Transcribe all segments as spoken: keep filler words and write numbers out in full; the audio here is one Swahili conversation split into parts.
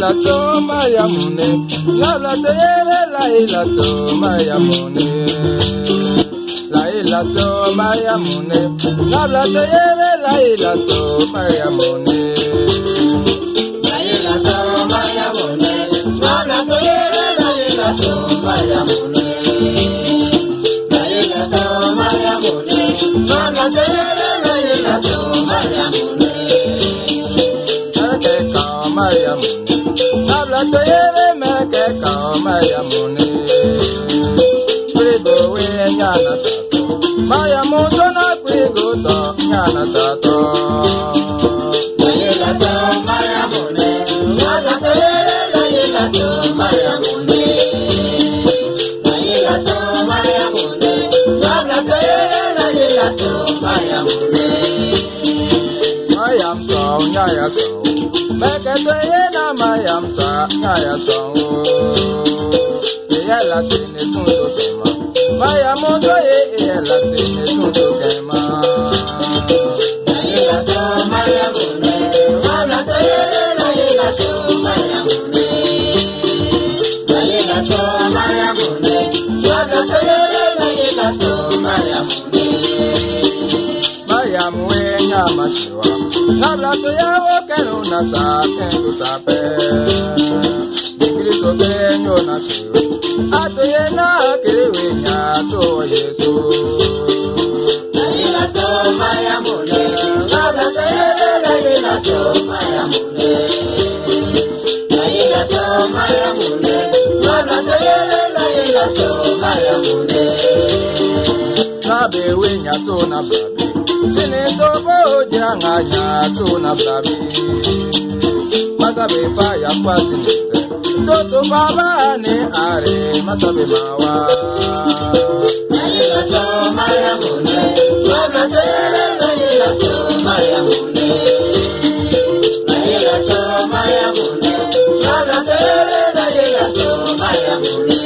ila so mayamune, ngabla teyere la ila so mayamune. La ila so mayamune, ngabla teyere la ila so mayamune. La ila so mayamune, ngabla teyere la ila so mayamune. La ila so mayamune, ngabla teyere la ila so mayamune. Mayamune, habla toyere meke ka mayamune. Prigo we nyana tato, mayamundo na prigo to nyana tato. Layela so mayamune, habla toyere layela so mayamune. Layela so mayamune, habla toyere layela so mayamune. Mayam so nyaya so. Meke toye na mayam sa ngaya songo. Eya la tene tunto kema. Mayam toye eya la tene tunto kema. Eya so mayam ne, wala toye na eya so mayam ne. Eya so mayam ne, wala toye na eya so mayam ne. Mayam we nyama shiwa. Nabla toya wo kenu na sa kenu sape. Kristo kenyo na kiwe. Atoye na kiwe nya to Yesu. Layela so mayamune, nabla toya layela so mayamune. Layela so mayamune, nabla toya layela so mayamune. Nabe we nya to na babi. Sine tobo janga nya to na babi. Masabe fa ya kwa sinise. Toto baba ne are masabe mawa. Layela so mayamune, wabla tere layela so mayamune. Layela so mayamune, wabla tere layela so mayamune.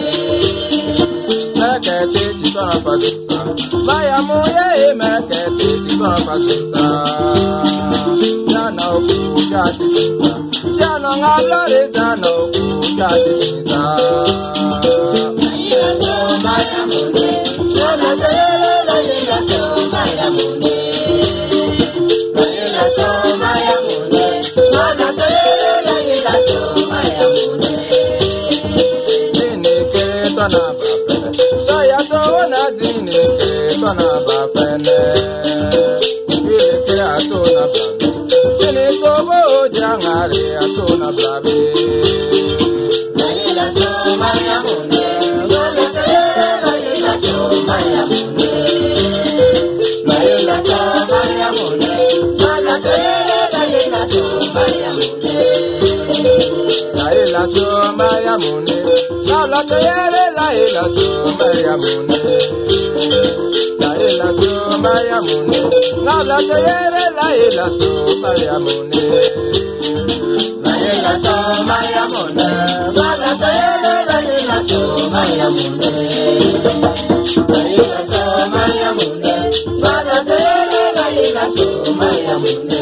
Mekete chitona pasisa, mayamuye mekete chitona pasisa. Jana oku jati chisa, jana ngablare jana oku jati chisa. Layela so mayamune, wabla tere layela so mayamune. Layela so mayamune, wabla tere layela so mayamune. Nini kere tona saya tona dine ke tona bafene ile ke atona babe tene tobo jangare atona babe. Layela so mayamune, wala tere layela so mayamune. Layela so mayamune, wala tere layela so mayamune. Layela so mayamune, wala tere layela so mayamune. Layela so mayamune, wala tere layela so mayamune. Layela so mayamune, wala tere layela so mayamune. Layela so mayamune, wala tere layela so mayamune.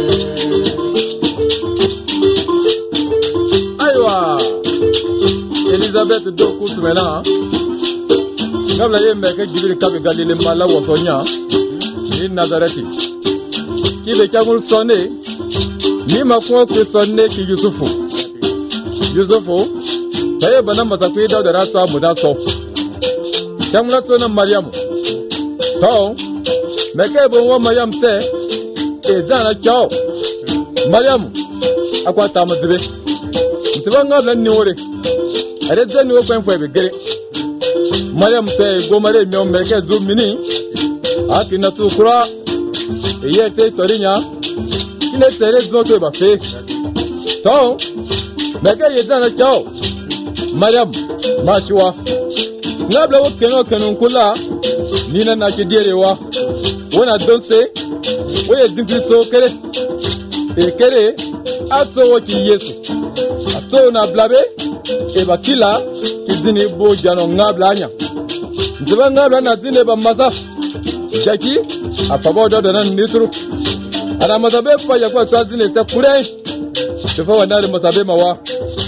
Aywa Elizabeth do kutumela kabla yembe ke Jibril kabe Galile mala wosonya ni Nazareti kibe changul sonne ni makwo ku sonne ki Yusufu Yusufu taye bana matakwi da rato muda so chamla tona Mariam to meke bo wo Mariam te e zana chao Mariam akwa tamazebe mtibanga blanni wore are zani wo kwen fo be gere Mariam te gomare mi o meke zo mini akina tu kura ye te torinya ine tere zo to ba fe to meke ye zana chao Mariam mashwa ngabla wo keno kenu kula nina na kidirewa wona donse wo ye dinki so kere e kere aso wo ki Yesu aso na blabe e bakila kizini bo jano ngabla anya nziba ngabla na zine ba masa jaki apabodo da nan nitru ana mazabe fa ya kwa zine ta kure tefa wandare mazabe mawa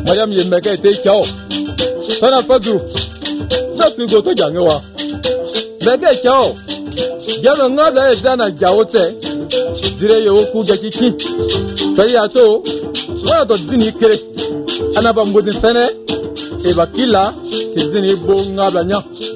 Mariam yemeke te chao. Sana fadru. Na tugo to jangewa. Meke chao. Jama ngada ezana jaote. Dire yo ku jakiki. Saya to. Wa to dini kere. Anaba mbodin sene. Eba kila kizini bo ngabanya.